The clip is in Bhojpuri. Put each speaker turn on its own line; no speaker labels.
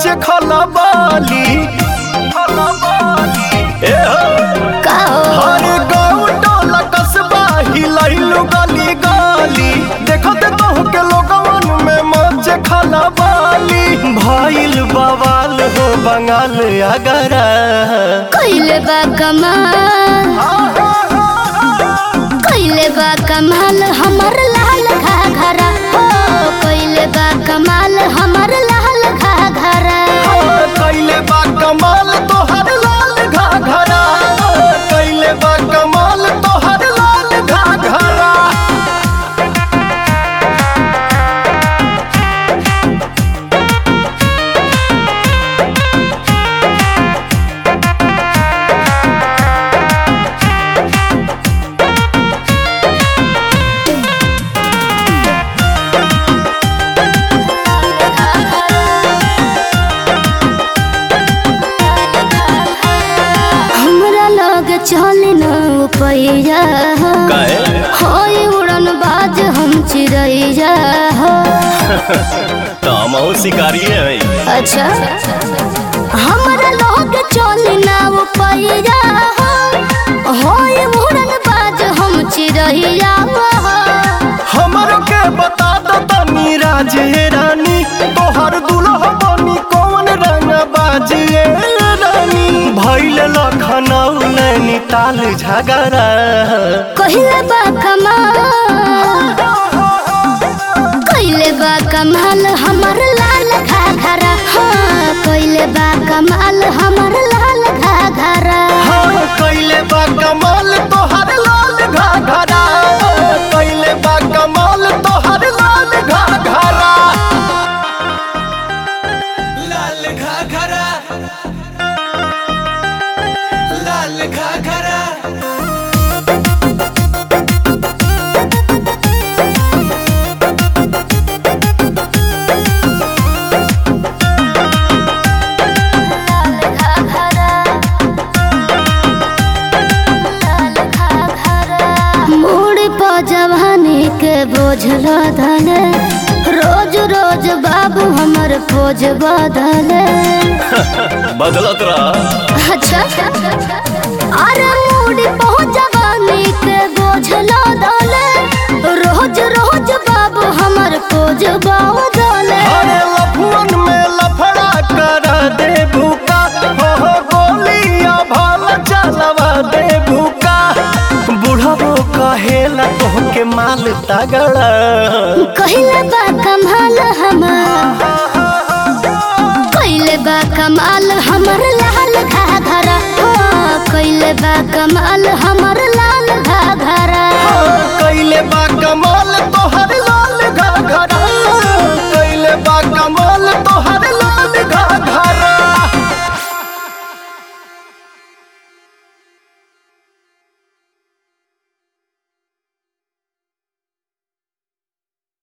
खला बाली हर गाँव टोला कस्बा हिलैलु गली गली देखत कहू के लोगवन में मच खला बाली भइल बवाल हो बंगाल अगरा
कइले बा कमाल हमर लाल घाघरा हो कइले बा कमाल हमर लाल घाघरा
कइले बा कमाल तोहर लाल घाघरा कइले बा कमाल तोहर लाल घाघरा
चले न पैया होई उड़न बाज हम चिड़ैया हो
शिकारी है।
अच्छा हमारा लोग चले न पैया होई उड़न बाज हम चिड़ैया
हमरो के बता दो तनी राजे रानी तोहर दुल्हा बनी कौन रंग बाजिए रानी भइल लखनऊ नैनीताल झगड़ा
कइले बा कमाल हमर लाल घाघरा हाँ कइले बा कमाल हमर लाल घाघरा
हाँ कइले बा कमाल तोहर लाल घाघरा कइले बा कमाल तोहर लाल घाघरा लाल घाघरा लाल घाघरा
जवानी के बोझ लदले रोज रोज बाबू हमर पोज बदले
बदलत रहा
अच्छा अरे मूडी बहुत जवानी के बोझ लदले रोज रोज बाबू हमर पोज बदले
अरे लफुअन में लफड़ा कर दे भूका हो गोलियां भाल चलवा दे भूका बुढ़ाबो कहेला तोहके माल तगड़ा
कइले बा कमाल कइले बा कमाल हमर लाल घाघरा हो कइले बा कमाल हमर लाल घाघरा
कइले बा कमाल तोहर